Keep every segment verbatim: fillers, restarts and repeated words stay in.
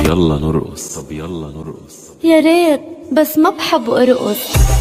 يلا نرقص، طب يلا نرقص. يا ريت بس ما بحب ارقص.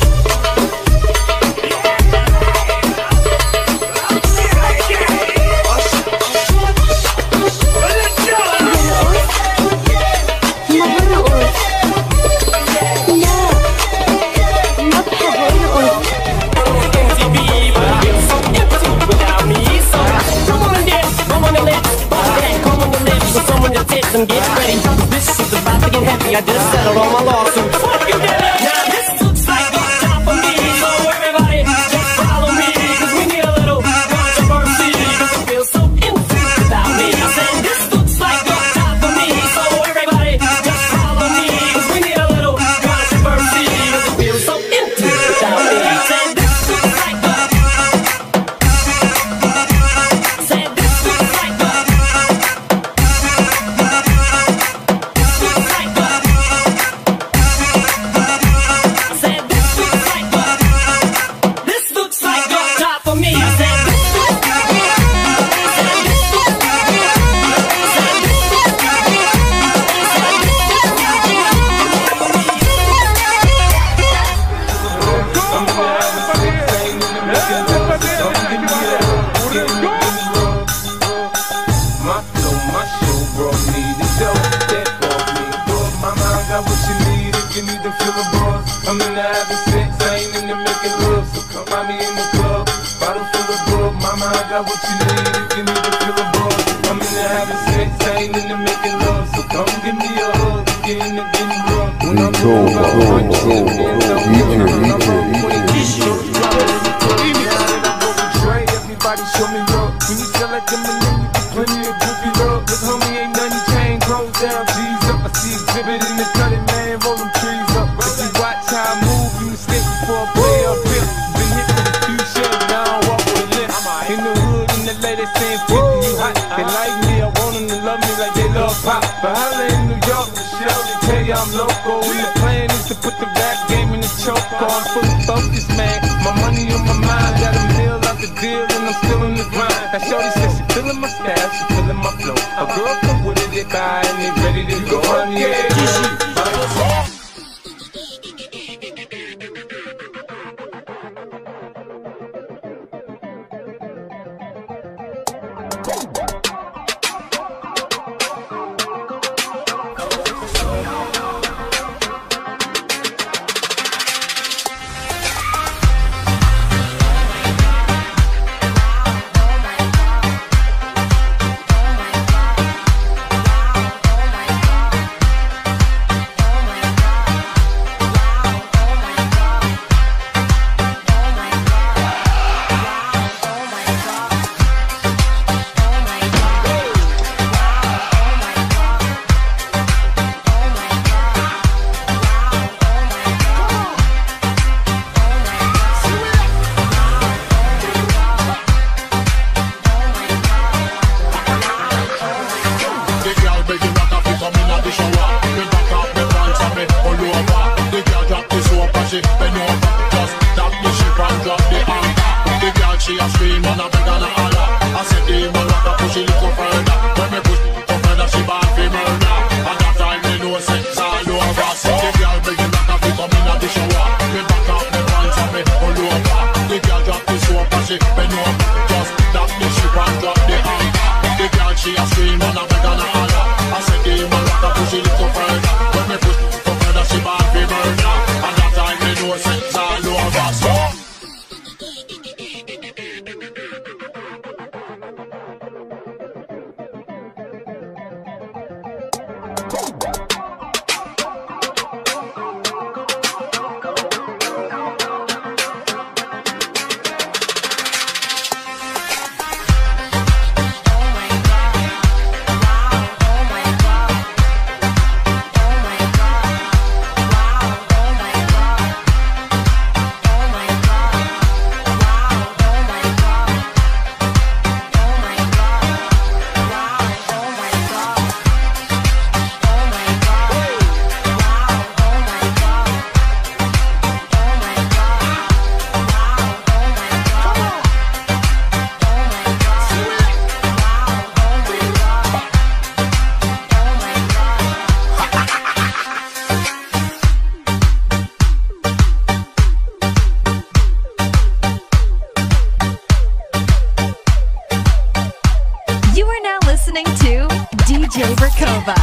And get ready, this shit's about to get heavy. I just settled all my lawsuits. Fuck you, daddy. Now this looks like the time for me, so everybody just follow me, cause we need a little controversy, cause it feels so empty without me. I said this looks like the time for me, so everybody just follow me, cause we need a little controversy, cause it feels so empty without me. I said this looks like the said this looks like the I'm in the having sex, I ain't in the making love. So come find me in the club, bottle full of bug. Mama, I got what you need if you need to feel a buzz. I'm in the having sex, I ain't in the making love. So come give me a hug, get in the getting rough. When I'm in the everybody show me love. When you sell like them, you get plenty of goofy love. Cause homie ain't nothing changed, clothes down, G's up. I see exhibit in the cutting, man, roll them trees up. If you watch how I move, you mistake before I play up here. Been hit with a few shells, now I walk with a limp. In the hood, in the lady saying fifty, you hot. They like me, I want them to love me like they love pop. But holla in New York, Michelle, they tell you I'm local. And the plan is to put the rap game in the choke on. Fully focused, man, my money on my mind. Got a meal out the deal and I'm still in the grind. Now shorty says she feeling my style, she feeling my flow. A girl come with it, they buy and they ready to go. Yeah, listening to D J Rakova.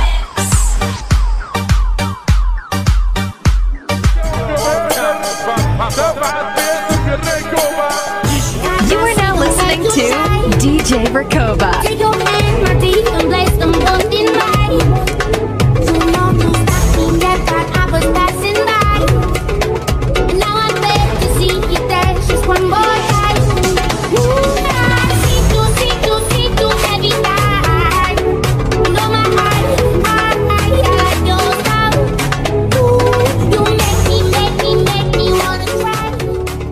You are now listening to D J Rakova.